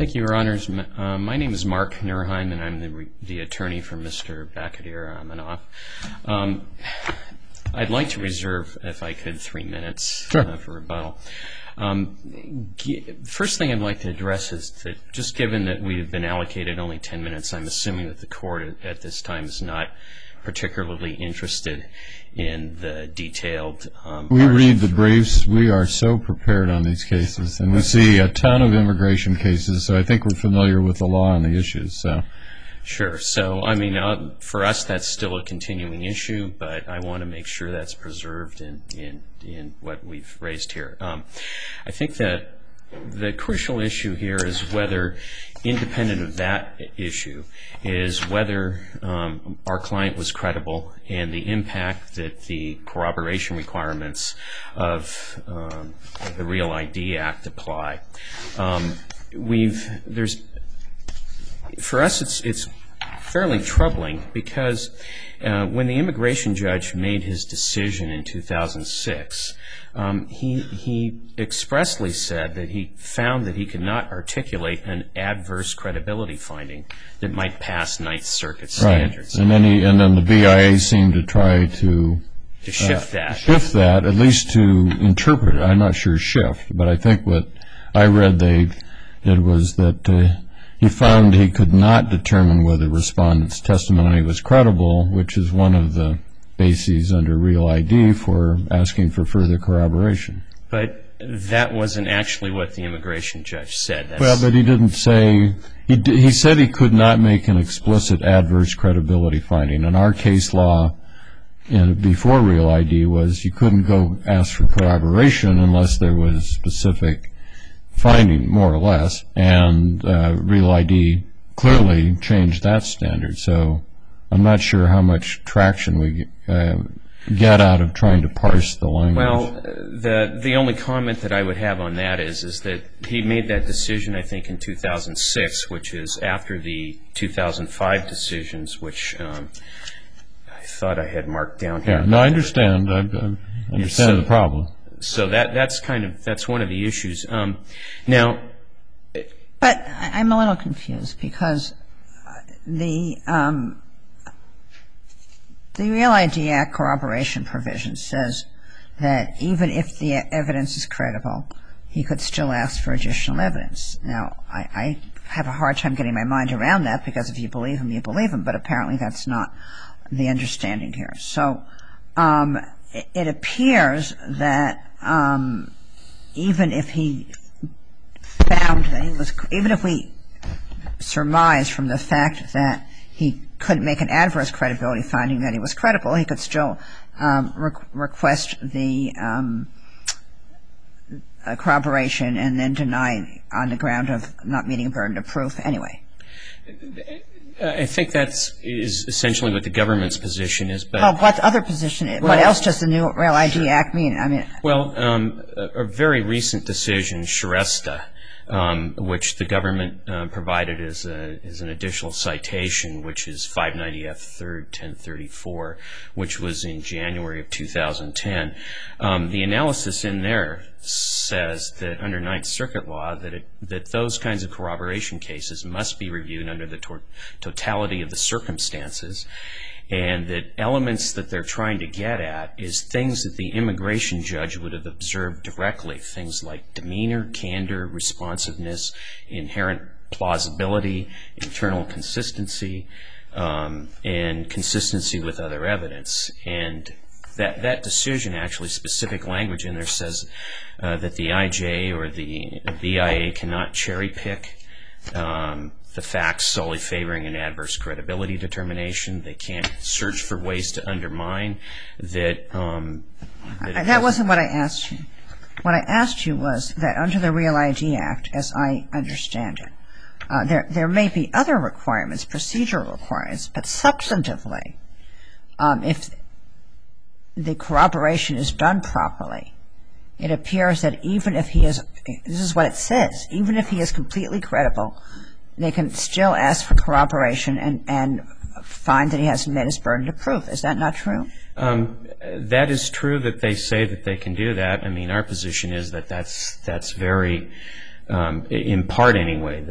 Thank you, Your Honors. My name is Mark Nurheim, and I'm the attorney for Mr. Bakadir Aminoff. I'd like to reserve, if I could, 3 minutes for rebuttal. First thing I'd like to address is that just given that we've been allocated only 10 minutes, I'm assuming that the court at this time is not particularly interested in the detailed We read the briefs. We are so prepared on these cases, and we see a ton of immigration cases, so I think we're familiar with the law and the issues. Sure. So, I mean, for us, that's still a continuing issue, but I want to make sure that's preserved in what we've raised here. I think that the crucial issue here is whether, independent of that issue, is whether our client was credible and the impact that the corroboration requirements of the REAL ID Act apply. For us, it's fairly troubling because when the immigration judge made his decision in 2006, he expressly said that he found that he could not articulate an adverse credibility finding that might pass Ninth Circuit standards. Right. And then the BIA seemed to try to shift that. Shift that, at least to interpret it. I'm not sure shift, but I think what I read they did was that he found he could not determine whether respondent's testimony was credible, which is one of the bases under REAL ID for asking for further corroboration. But that wasn't actually what the immigration judge said. Well, but he didn't say, he said he could not make an explicit adverse credibility finding. And our case law before REAL ID was you couldn't go ask for corroboration unless there was specific finding, more or less, and REAL ID clearly changed that standard. So I'm not sure how much traction we get out of trying to parse the language. Well, the only comment that I would have on that is that he made that decision, I think, in 2006, which is after the 2005 decisions, which I thought I had marked down here. Yeah, no, I understand. I understand the problem. So that's one of the issues. Now, but I'm a little confused because the REAL ID Act corroboration provision says that even if the evidence is credible, he could still ask for additional evidence. Now, I have a hard time getting my mind around that because if you believe him, you believe him, but apparently that's not the understanding here. So it appears that even if he found that he was, even if we surmise from the fact that he couldn't make an adverse credibility finding that he was credible, he could still request the corroboration and then deny on the ground of not meeting a burden of proof anyway. I think that is essentially what the government's position is. But well, what other position? What else does the new REAL ID Act mean? I mean, well, a very recent decision, Shrestha, which the government provided as an additional citation, which is 590 F. 3rd 1034, which was in January of 2010. The analysis in there says that under Ninth Circuit law that those kinds of corroboration cases must be reviewed under the totality of the circumstances, and that elements that they're trying to get at is things that the immigration judge would have observed directly, things like demeanor, candor, responsiveness, inherent plausibility, internal consistency, and consistency with other evidence. And that decision, actually, specific language in there says that the IJ or the BIA cannot cherry pick the facts solely favoring an adverse credibility determination. They can't search for ways to undermine that. That wasn't what I asked you. What I asked you was that under the REAL ID Act, as I understand it, there may be other requirements, procedural requirements, but substantively, if the corroboration is done properly, it appears that even if he is, this is what it says, even if he is completely credible, they can still ask for corroboration and find that he hasn't met his burden of proof. Is that not true? That is true that they say that they can do that. I mean, our position is that that's very in part anyway,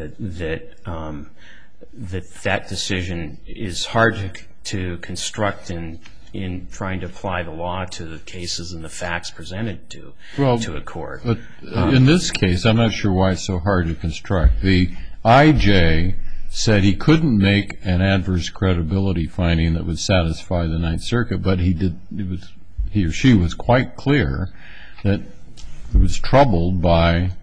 that decision is hard to construct in trying to apply the law to the cases and the facts presented to a court. But in this case, I'm not sure why it's so hard to construct. The IJ said he couldn't make an adverse credibility finding that would satisfy the Ninth Circuit, but he or she was quite clear that it was troubled by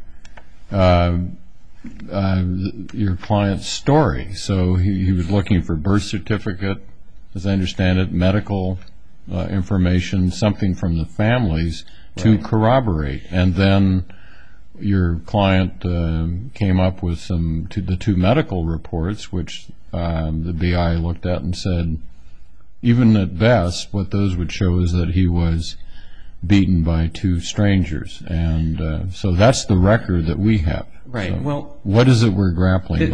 your client's story. So he was looking for birth certificate, as I understand it, medical information, something from the families to corroborate. And then your client came up with the two medical reports, which the BI looked at and said, even at best, what those would show is that he was beaten by two strangers. And so that's the record that we have. Right. So well, what is it we're grappling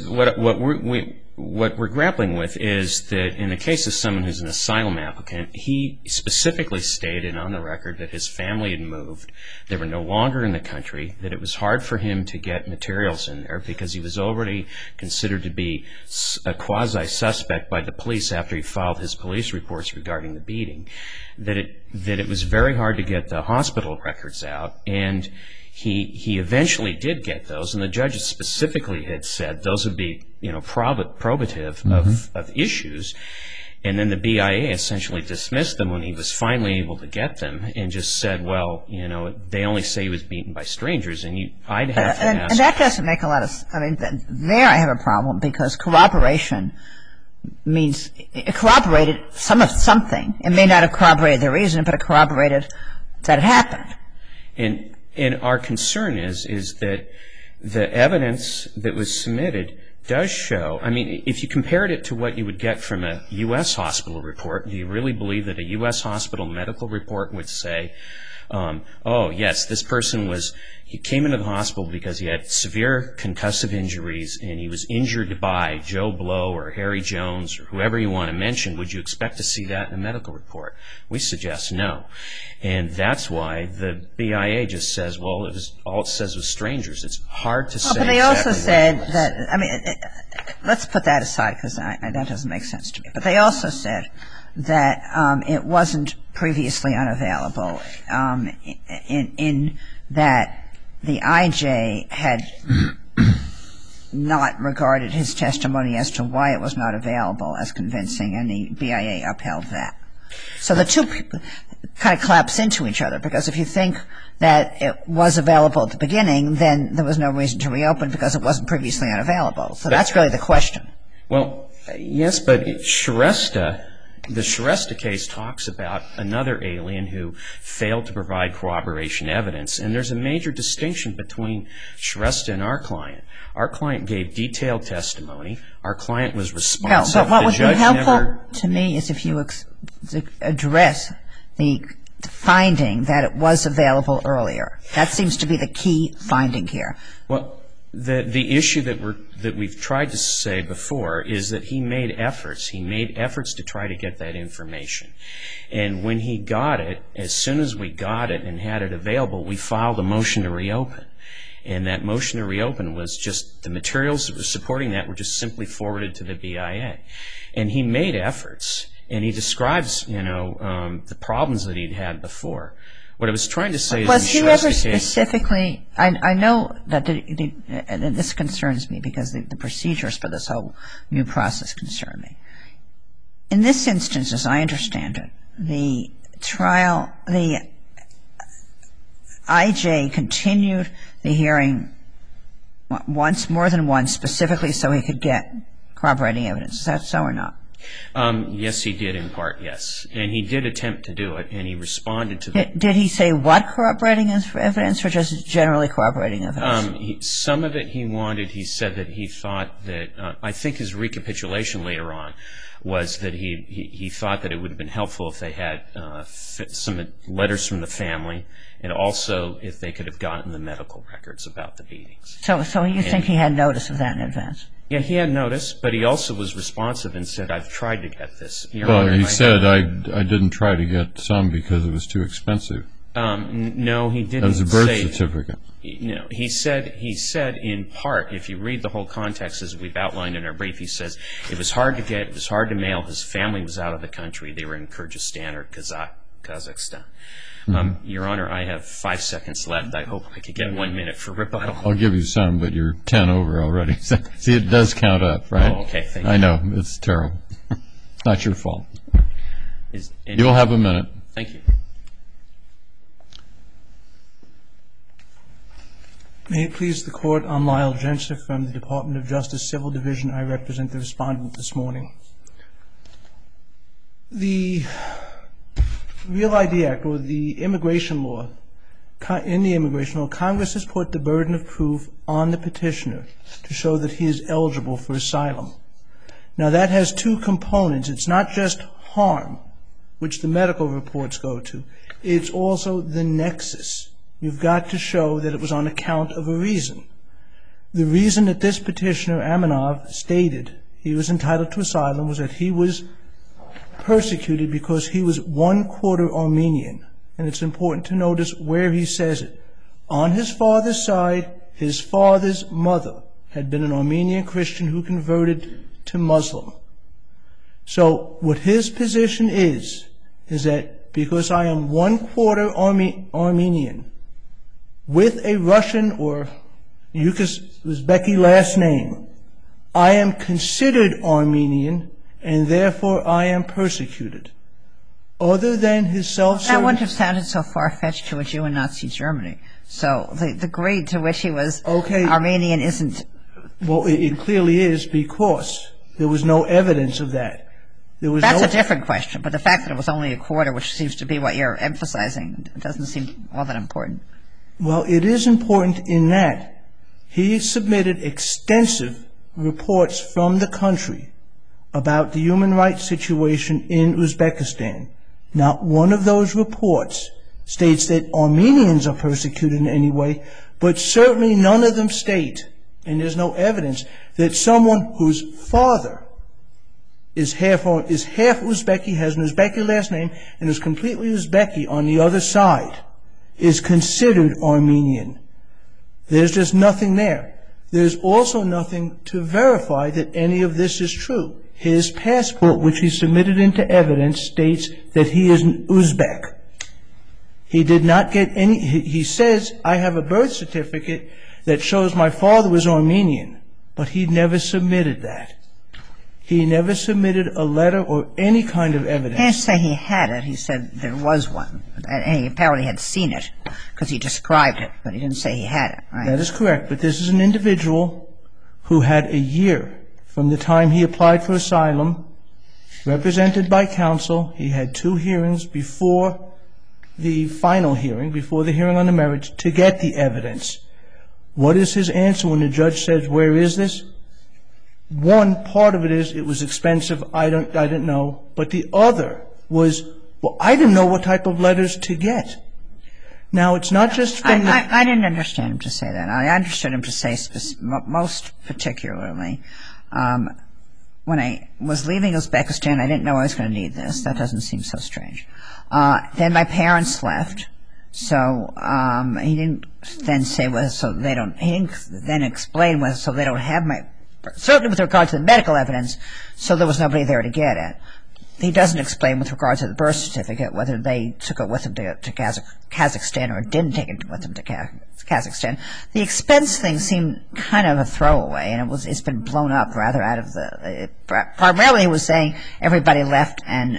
with? What we're grappling with is that in the case of someone who's an asylum applicant, he specifically stated on the record that his family had moved, they were no longer in the country, that it was hard for him to get materials in there because he was already considered to be a quasi-suspect by the police after he filed his police reports regarding the beating, that it was very hard to get the hospital records out, and he eventually did get those, and the judge specifically had said those would be, probative of issues, and then the BIA essentially dismissed them when he was finally able to get them, and just said, well, they only say he was beaten by strangers, and I'd have to ask. And that doesn't make a lot of. There I have a problem because corroboration means it corroborated something. It may not have corroborated the reason, but it corroborated that it happened. And our concern is that the evidence that was submitted does show, if you compared it to what you would get from a U.S. hospital report, do you really believe that a U.S. hospital medical report would say, oh, yes, this person he came into the hospital because he had severe concussive injuries and he was injured by Joe Blow or Harry Jones or whoever you want to mention. Would you expect to see that in a medical report? We suggest no. And that's why the BIA just says, well, all it says was strangers. It's hard to say. But they also said that, let's put that aside because that doesn't make sense to me. But they also said that it wasn't previously unavailable in that the IJ had not regarded his testimony as to why it was not available as convincing, and the BIA upheld that. So the two kind of collapse into each other, because if you think that it was available at the beginning, then there was no reason to reopen because it wasn't previously unavailable. So that's really the question. Well, yes, but the Shrestha case talks about another alien who failed to provide corroboration evidence, and there's a major distinction between Shrestha and our client. Our client gave detailed testimony. Our client was responsive. No, but what would be helpful to me is if you address the finding that it was available earlier. That seems to be the key finding here. Well, the issue that we've tried to say before is that he made efforts. He made efforts to try to get that information. And when he got it, as soon as we got it and had it available, we filed a motion to reopen. And that motion to reopen was just the materials that were supporting that were just simply forwarded to the BIA. And he made efforts, and he describes, the problems that he'd had before. What I was trying to say is, was he ever specifically? I know that and this concerns me because the procedures for this whole new process concern me. In this instance, as I understand it, the IJ continued the hearing more than once, specifically so he could get corroborating evidence. Is that so or not? Yes, he did in part, yes. And he did attempt to do it, and he responded to that. Did he say what corroborating evidence or just generally corroborating evidence? Some of it he wanted. He said that he thought that, I think his recapitulation later on was that he thought that it would have been helpful if they had some letters from the family, and also if they could have gotten the medical records about the beatings. So you think he had notice of that in advance? Yeah, he had notice, but he also was responsive and said, I've tried to get this. Well, he said, I didn't try to get some because it was too expensive. No, he didn't. That was a birth certificate. No, he said in part, if you read the whole context as we've outlined in our brief, he says it was hard to get, it was hard to mail, his family was out of the country, they were in Kyrgyzstan or Kazakhstan. Your Honor, I have 5 seconds left. I hope I could get 1 minute for rebuttal. I'll give you some, but you're 10 over already. See, it does count up, right? Oh, okay, thank you. I know, it's terrible. It's not your fault. You'll have a minute. Thank you. May it please the Court, I'm Lyle Jensen from the Department of Justice Civil Division. I represent the respondent this morning. The Real ID Act, or the immigration law, in the immigration law, Congress has put the burden of proof on the petitioner to show that he is eligible for asylum. Now that has two components. It's not just harm, which the medical reports go to. It's also the nexus. You've got to show that it was on account of a reason. The reason that this petitioner, Aminov, stated he was entitled to asylum was that he was persecuted because he was 1/4 Armenian. And it's important to notice where he says it. On his father's side, his father's mother had been an Armenian Christian who converted to Muslim. So what his position is that because I am 1/4 Armenian, with a Russian or Uzbeki last name, I am considered Armenian, and therefore I am persecuted. Other than his self-serving... That wouldn't have sounded so far-fetched to a Jew in Nazi Germany. So the degree to which he was Armenian isn't... Well, it clearly is, because there was no evidence of that. That's a different question, but the fact that it was only 1/4, which seems to be what you're emphasizing, doesn't seem all that important. Well, it is important in that he submitted extensive reports from the country about the human rights situation in Uzbekistan. Not one of those reports states that Armenians are persecuted in any way, but certainly none of them state, and there's no evidence, that someone whose father is half Uzbeki, has an Uzbeki last name, and is completely Uzbeki on the other side, is considered Armenian. There's just nothing there. There's also nothing to verify that any of this is true. His passport, which he submitted into evidence, states that he is an Uzbek. He did not get any... He says, I have a birth certificate that shows my father was Armenian, but he never submitted that. He never submitted a letter or any kind of evidence. He didn't say he had it. He said there was one. And he apparently had seen it because he described it, but he didn't say he had it. Right? That is correct. But this is an individual who had a year from the time he applied for asylum, represented by counsel. He had 2 hearings before the final hearing, before the hearing on the merits, to get the evidence. What is his answer when the judge says, where is this? One part of it is it was expensive, I didn't know. But the other was, well, I didn't know what type of letters to get. Now, it's not just from the... I didn't understand him to say that. I understood him to say most particularly, when I was leaving Uzbekistan, I didn't know I was going to need this. That doesn't seem so strange. Then my parents left. So he didn't then say whether so they don't... He didn't then explain whether so they don't have my... Certainly with regard to the medical evidence, so there was nobody there to get it. He doesn't explain with regard to the birth certificate whether they took it with them to Kazakhstan or didn't take it with them to Kazakhstan. The expense thing seemed kind of a throwaway, and it's been blown up rather out of the... Primarily he was saying everybody left and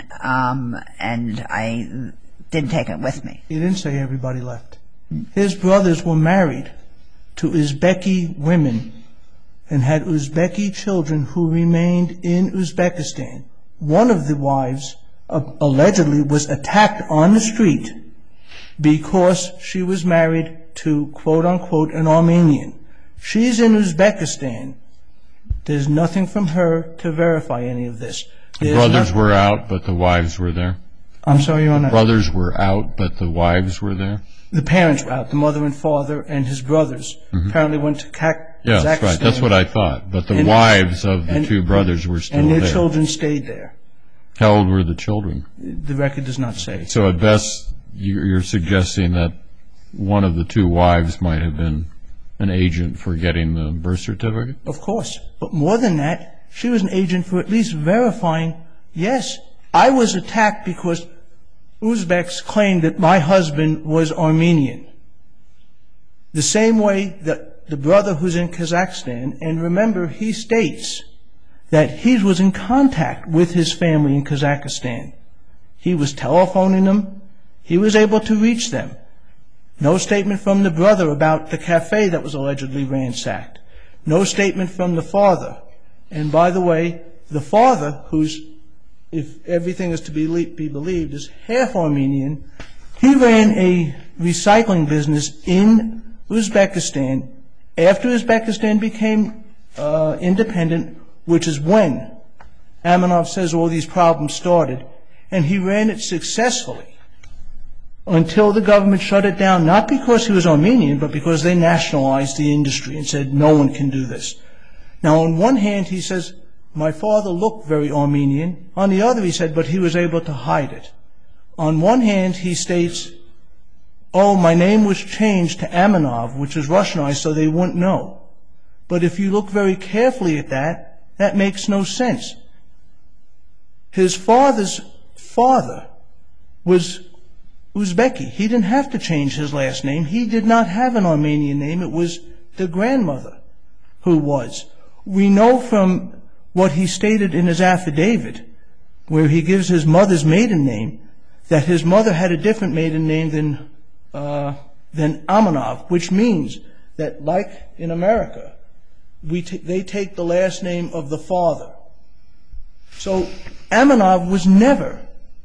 I didn't take it with me. He didn't say everybody left. His brothers were married to Uzbeki women and had Uzbeki children who remained in Uzbekistan. One of the wives allegedly was attacked on the street because she was married to, quote-unquote, an Armenian. She's in Uzbekistan. There's nothing from her to verify any of this. The brothers were out, but the wives were there? I'm sorry, Your Honor. The brothers were out, but the wives were there? The parents were out, the mother and father and his brothers. Apparently went to Kazakhstan. Yeah, that's right. That's what I thought. But the wives of the 2 brothers were still there. And their children stayed there. How old were the children? The record does not say. So at best, you're suggesting that one of the two wives might have been an agent for getting the birth certificate? Of course. But more than that, she was an agent for at least verifying, yes, I was attacked because Uzbeks claimed that my husband was Armenian. The same way that the brother who's in Kazakhstan, and remember, he states that he was in contact with his family in Kazakhstan. He was telephoning them. He was able to reach them. No statement from the brother about the cafe that was allegedly ransacked. No statement from the father. And by the way, the father, who's, if everything is to be believed, is half Armenian, he ran a recycling business in Uzbekistan after Uzbekistan became independent, which is when Amanov says all these problems started, and he ran it successfully until the government shut it down, not because he was Armenian, but because they nationalized the industry and said no one can do this. Now, on one hand, he says, my father looked very Armenian. On the other, he said, but he was able to hide it. On one hand, he states, oh, my name was changed to Amanov, which is Russianized, so they wouldn't know. But if you look very carefully at that, that makes no sense. His father's father was Uzbeki. He didn't have to change his last name. He did not have an Armenian name. It was the grandmother who was. We know from what he stated in his affidavit, where he gives his mother's maiden name, that his mother had a different maiden name than Amanov, which means that, like in America, they take the last name of the father. So Amanov was never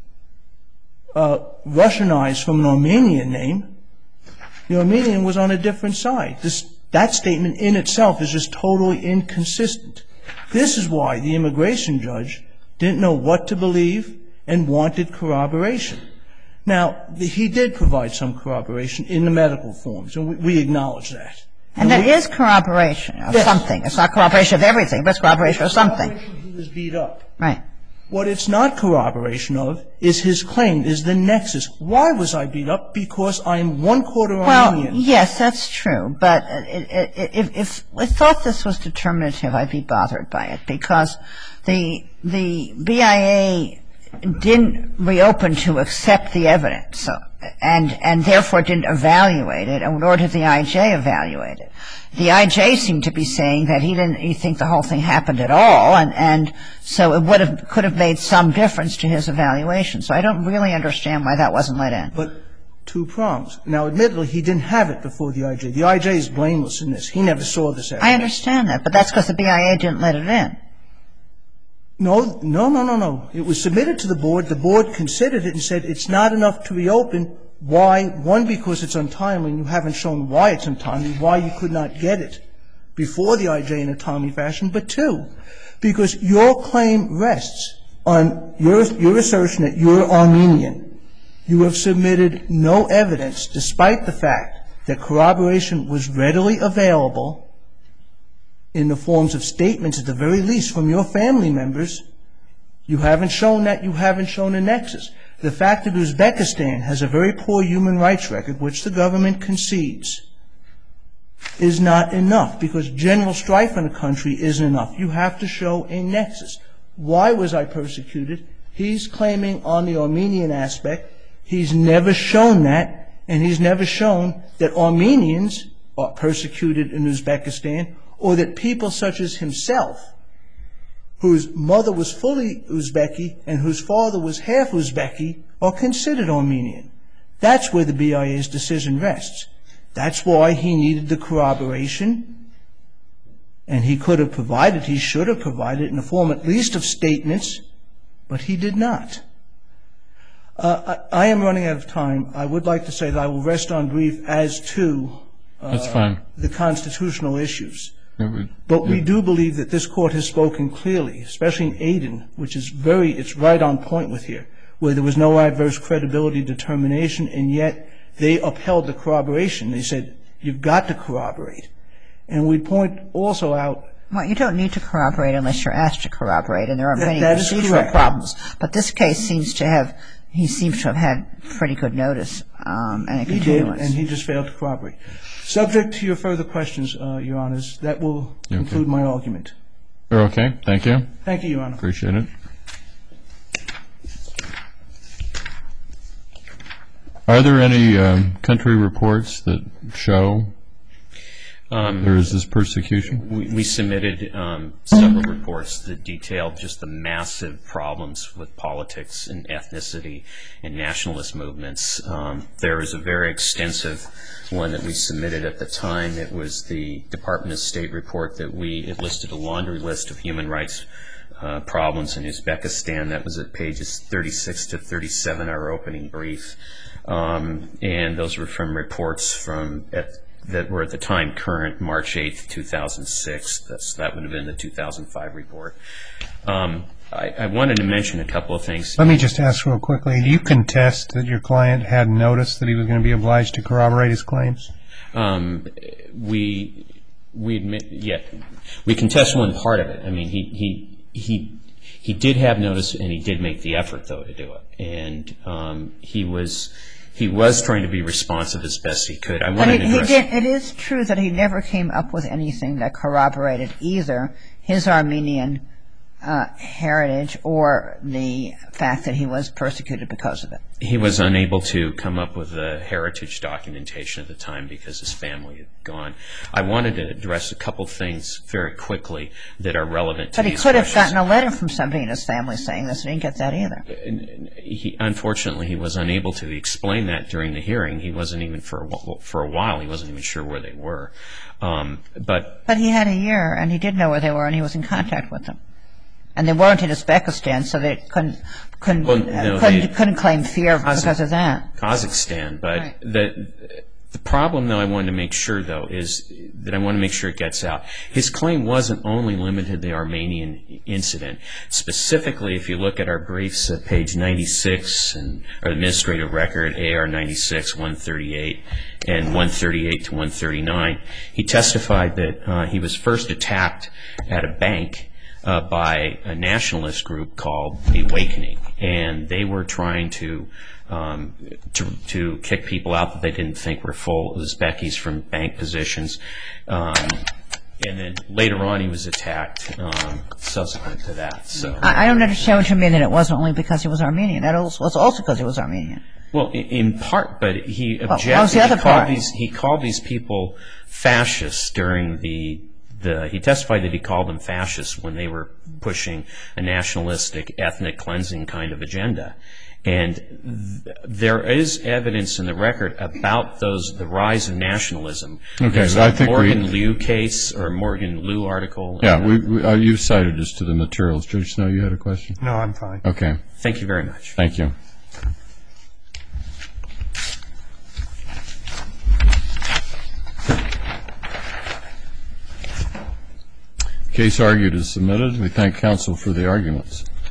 Russianized from an Armenian name. The Armenian was on a different side. That statement in itself is just totally inconsistent. This is why the immigration judge didn't know what to believe and wanted corroboration. Now, he did provide some corroboration in the medical forms, and we acknowledge that. And that is corroboration of something. It's not corroboration of everything, but it's corroboration of something. He was beat up. Right. What it's not corroboration of is his claim, is the nexus. Why was I beat up? Because I'm 1/4 Armenian. Well, yes, that's true. But if I thought this was determinative, I'd be bothered by it, because the BIA didn't reopen to accept the evidence, and therefore didn't evaluate it, nor did the IJ evaluate it. The IJ seemed to be saying that he didn't think the whole thing happened at all, and so it could have made some difference to his evaluation. So I don't really understand why that wasn't let in. But 2 prongs. Now, admittedly, he didn't have it before the IJ. The IJ is blameless in this. He never saw this evidence. I understand that, but that's because the BIA didn't let it in. No. It was submitted to the board. The board considered it and said it's not enough to reopen. Why? One, because it's untimely, and you haven't shown why it's untimely, why you could not get it before the IJ in a timely fashion. But 2, because your claim rests on your assertion that you're Armenian. You have submitted no evidence, despite the fact that corroboration was readily available in the forms of statements, at the very least, from your family members. You haven't shown that. You haven't shown a nexus. The fact that Uzbekistan has a very poor human rights record, which the government concedes, is not enough, because general strife in a country isn't enough. You have to show a nexus. Why was I persecuted? He's claiming on the Armenian aspect. He's never shown that, and he's never shown that Armenians are persecuted in Uzbekistan, or that people such as himself, whose mother was fully Uzbeki and whose father was half Uzbeki, are considered Armenian. That's where the BIA's decision rests. That's why he needed the corroboration, and he could have provided, he should have provided in the form at least of statements, but he did not. I am running out of time. I would like to say that I will rest on brief as to That's fine. The constitutional issues. But we do believe that this court has spoken clearly, especially in Aden, which is it's right on point with here, where there was no adverse credibility determination, and yet they upheld the corroboration. They said, you've got to corroborate. And we point also out... Well, you don't need to corroborate unless you're asked to corroborate, and there are many procedural problems. But this case seems to have he seems to have had pretty good notice and a He did, continuance. and he just failed to corroborate. Subject to your further questions, Your Honors, that will conclude my argument. You're okay? Thank you. Thank you, Your Honor. Appreciate it. Are there any country reports that show there is this persecution? We submitted several reports that detailed just the massive problems with politics and ethnicity and nationalist movements. There is a very extensive one that we submitted at the time. It was the Department of State report that it listed a laundry list of human rights problems in Uzbekistan. That was at pages 36 to 37, our opening brief. And those were from reports that were at the time current, March 8th, 2006. That would have been the 2005 report. I wanted to mention a couple of things. Let me just ask real quickly, do you contest that your client had noticed that he was going to be obliged to corroborate his claims? We admit, we contest one part of it. I mean, he did have notice, and he did make the effort, though, to do it. And he was trying to be responsive as best he could. It is true that he never came up with anything that corroborated either his Armenian heritage or the fact that he was persecuted because of it. He was unable to come up with a heritage documentation at the time because his family had gone. I wanted to address a couple things very quickly that are relevant to these questions. But he could have gotten a letter from somebody in his family saying this, and he didn't get that either. Unfortunately, he was unable to explain that during the hearing. He wasn't even, for a while, he wasn't even sure where they were. But he had a year, and he did know where they were, and he was in contact with them. And they weren't in Uzbekistan, so they couldn't claim fear because of that. Kazakhstan. But right. The problem, though, I wanted to make sure, though, is that I want to make sure it gets out. His claim wasn't only limited to the Armenian incident. Specifically, if you look at our briefs at page 96, or administrative record, AR 96, 138, and 138 to 139, he testified that he was first attacked at a bank by a nationalist group called The Awakening, and they were trying to kick people out that they didn't think were full Uzbekis from bank positions. And then later on, he was attacked subsequent to that. So I don't understand what you mean that it wasn't only because he was Armenian. That was also because he was Armenian. Well, in part, but he objected. What was the other part? He called these people fascists during he testified that he called them fascists when they were pushing a nationalistic, ethnic cleansing kind of agenda. And there is evidence in the record about the rise of nationalism. Okay, There's I a think Morgan Liu case or Morgan Liu article. Yeah, you cited us to the materials. Judge Snow, you had a question? No, I'm fine. Okay. Thank you very much. Thank you. Case argued is submitted. We thank counsel for the arguments.